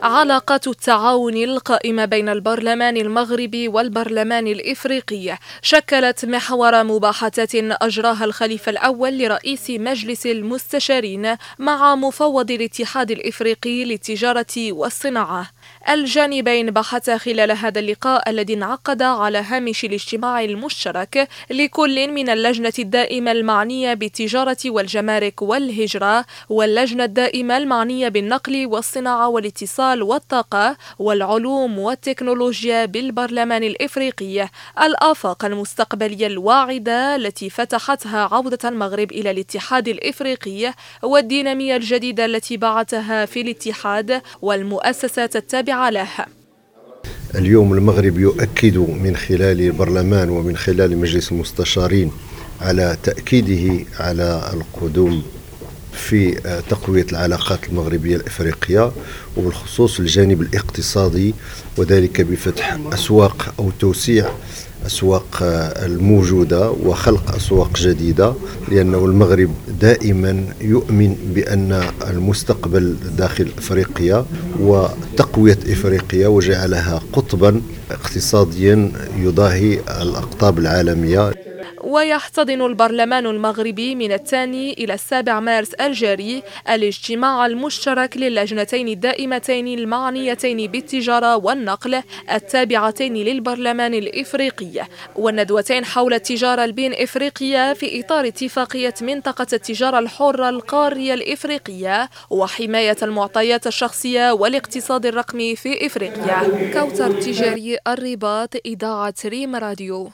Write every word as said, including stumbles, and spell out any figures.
علاقات التعاون القائمة بين البرلمان المغربي والبرلمان الإفريقي شكلت محور مباحثات أجراها الخليفة الأول لرئيس مجلس المستشارين مع مفوض الاتحاد الإفريقي للتجارة والصناعة. الجانبين بحثا خلال هذا اللقاء الذي انعقد على هامش الاجتماع المشترك لكل من اللجنة الدائمة المعنية بالتجارة والجمارك والهجرة، واللجنة الدائمة المعنية بالنقل والصناعة والاتصال والطاقة والعلوم والتكنولوجيا بالبرلمان الإفريقي، الآفاق المستقبلية الواعدة التي فتحتها عودة المغرب إلى الاتحاد الإفريقي، والدينامية الجديدة التي بعثها في الاتحاد والمؤسسات التابعة له. اليوم المغرب يؤكد من خلال البرلمان ومن خلال مجلس المستشارين على تأكيده على القدوم في تقوية العلاقات المغربية الإفريقية، وبالخصوص الجانب الاقتصادي، وذلك بفتح أسواق أو توسيع أسواق الموجودة وخلق أسواق جديدة، لأنه المغرب دائما يؤمن بأن المستقبل داخل إفريقيا وتقوية إفريقيا وجعلها قطبا اقتصاديا يضاهي الأقطاب العالمية. ويحتضن البرلمان المغربي من الثاني إلى السابع مارس الجاري الاجتماع المشترك للجنتين الدائمتين المعنيتين بالتجارة والنقل التابعتين للبرلمان الإفريقي، والندوتين حول التجارة البين إفريقية في إطار اتفاقية منطقة التجارة الحرة القارية الإفريقية وحماية المعطيات الشخصية والاقتصاد الرقمي في إفريقيا. كوثر تجاري، الرباط، إذاعة ريم راديو.